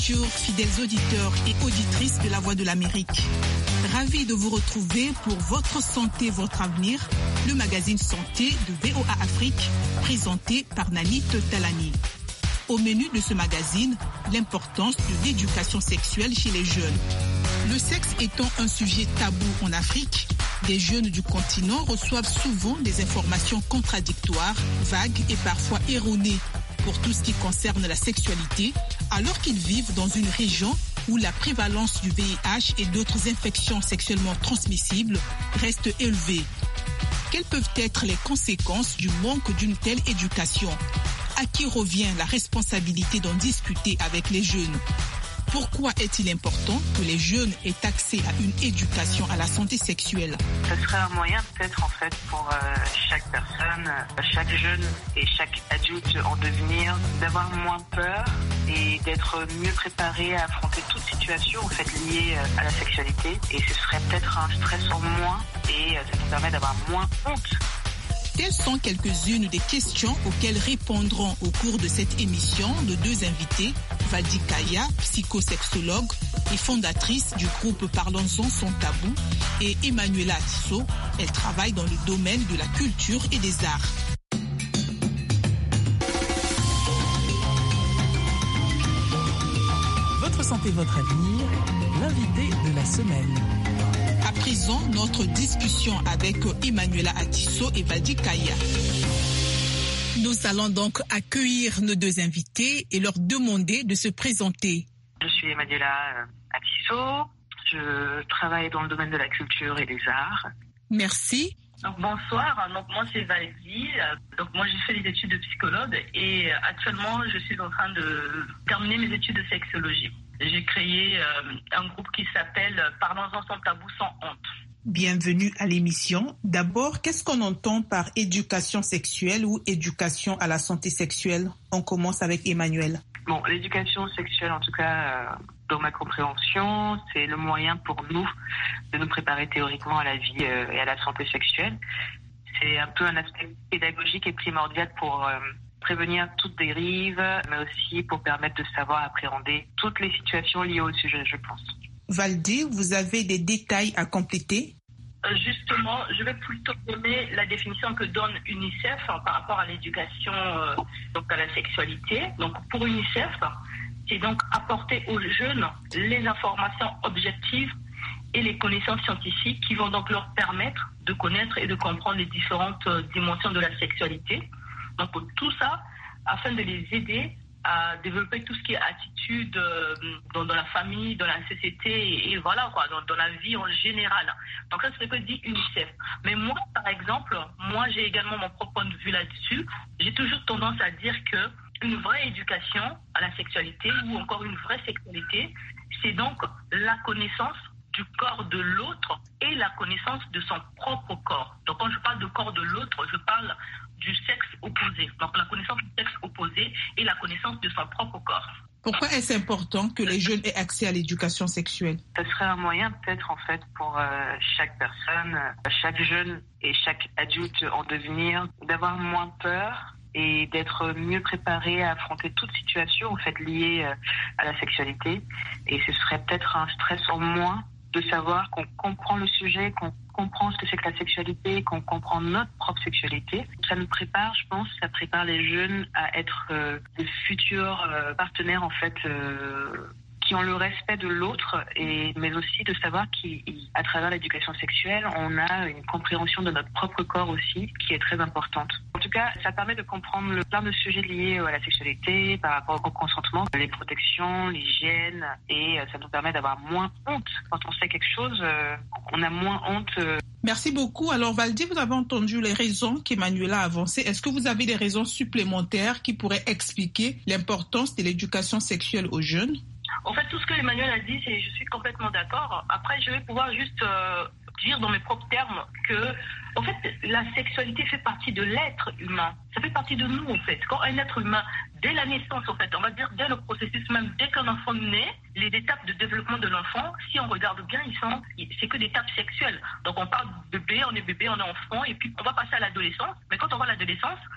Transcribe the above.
Bonjour fidèles auditeurs et auditrices de La Voix de l'Amérique. Ravi de vous retrouver pour Votre Santé, Votre Avenir, le magazine santé de VOA Afrique, présenté par Nanit Talani. Au menu de ce magazine, l'importance de l'éducation sexuelle chez les jeunes. Le sexe étant un sujet tabou en Afrique, des jeunes du continent reçoivent souvent des informations contradictoires, vagues et parfois erronées pour tout ce qui concerne la sexualité, alors qu'ils vivent dans une région où la prévalence du VIH et d'autres infections sexuellement transmissibles reste élevée. Quelles peuvent être les conséquences du manque d'une telle éducation ? À qui revient la responsabilité d'en discuter avec les jeunes ? Pourquoi est-il important que les jeunes aient accès à une éducation à la santé sexuelle ? Ce serait un moyen peut-être en fait pour chaque personne, chaque jeune et chaque adulte en devenir d'avoir moins peur et d'être mieux préparé à affronter toute situation en fait liée à la sexualité. Et ce serait peut-être un stress en moins et ça nous permet d'avoir moins honte. Telles sont quelques-unes des questions auxquelles répondront au cours de cette émission nos deux invités, Valdi Kaya, psychosexologue et fondatrice du groupe Parlons-en sans tabou, et Emmanuela Atisso, elle travaille dans le domaine de la culture et des arts. Votre santé, votre avenir, l'invité de la semaine. À présent, notre discussion avec Emmanuela Atisso et Valdi Kaya. Nous allons donc accueillir nos deux invités et leur demander de se présenter. Je suis Emmanuela Atisso, je travaille dans le domaine de la culture et des arts. Merci. Donc bonsoir, donc moi c'est Valdi, donc moi j'ai fait des études de psychologue et actuellement je suis en train de terminer mes études de sexologie. J'ai créé un groupe qui s'appelle Parlons-en sans tabou, sans honte. Bienvenue à l'émission. D'abord, qu'est-ce qu'on entend par éducation sexuelle ou éducation à la santé sexuelle ? On commence avec Emmanuel. Bon, l'éducation sexuelle, en tout cas, dans ma compréhension, c'est le moyen pour nous de nous préparer théoriquement à la vie et à la santé sexuelle. C'est un peu un aspect pédagogique et primordial pour prévenir toute dérive, mais aussi pour permettre de savoir appréhender toutes les situations liées au sujet, je pense. Valdi, vous avez des détails à compléter ? Justement, je vais plutôt donner la définition que donne UNICEF par rapport à l'éducation donc à la sexualité. Donc pour UNICEF, c'est donc apporter aux jeunes les informations objectives et les connaissances scientifiques qui vont donc leur permettre de connaître et de comprendre les différentes dimensions de la sexualité. Donc tout ça afin de les aider à développer tout ce qui est attitude dans la famille, dans la société et voilà quoi, dans la vie en général. Donc ça c'est ce que dit UNICEF. Mais moi par exemple, j'ai également mon propre point de vue là-dessus. J'ai toujours tendance à dire que une vraie éducation à la sexualité ou encore une vraie sexualité, c'est donc la connaissance du corps de l'autre et la connaissance de son propre corps. Donc quand je parle de corps de l'autre, je parle du sexe opposé. Donc la connaissance du sexe opposé et la connaissance de son propre corps. Pourquoi est-ce important que les jeunes aient accès à l'éducation sexuelle ? Ce serait un moyen peut-être en fait pour chaque personne, chaque jeune et chaque adulte en devenir d'avoir moins peur et d'être mieux préparé à affronter toute situation en fait liée à la sexualité. Et ce serait peut-être un stress en moins de savoir qu'on comprend le sujet, qu'on comprend ce que c'est que la sexualité, qu'on comprend notre propre sexualité. Ça nous prépare, je pense, ça prépare les jeunes à être de futurs partenaires en fait qui ont le respect de l'autre, mais aussi de savoir qu'à travers l'éducation sexuelle, on a une compréhension de notre propre corps aussi qui est très importante. En tout cas, ça permet de comprendre plein de sujets liés à la sexualité par rapport au consentement, les protections, l'hygiène, et ça nous permet d'avoir moins honte. Quand on sait quelque chose, on a moins honte. Merci beaucoup. Alors Valdi, vous avez entendu les raisons qu'Emmanuela a avancées. Est-ce que vous avez des raisons supplémentaires qui pourraient expliquer l'importance de l'éducation sexuelle aux jeunes ? En fait, tout ce que Emmanuel a dit, je suis complètement d'accord. Après, je vais pouvoir juste dire dans mes propres termes que, en fait, la sexualité fait partie de l'être humain. Ça fait partie de nous, en fait. Quand un être humain, dès la naissance, en fait, on va dire dès le processus même, dès qu'un enfant naît, les étapes de développement de l'enfant, si on regarde bien, c'est que des étapes sexuelles. Donc, on parle de bébé, on est enfant, et puis on va passer à l'adolescence. Mais quand on va à l'adolescence,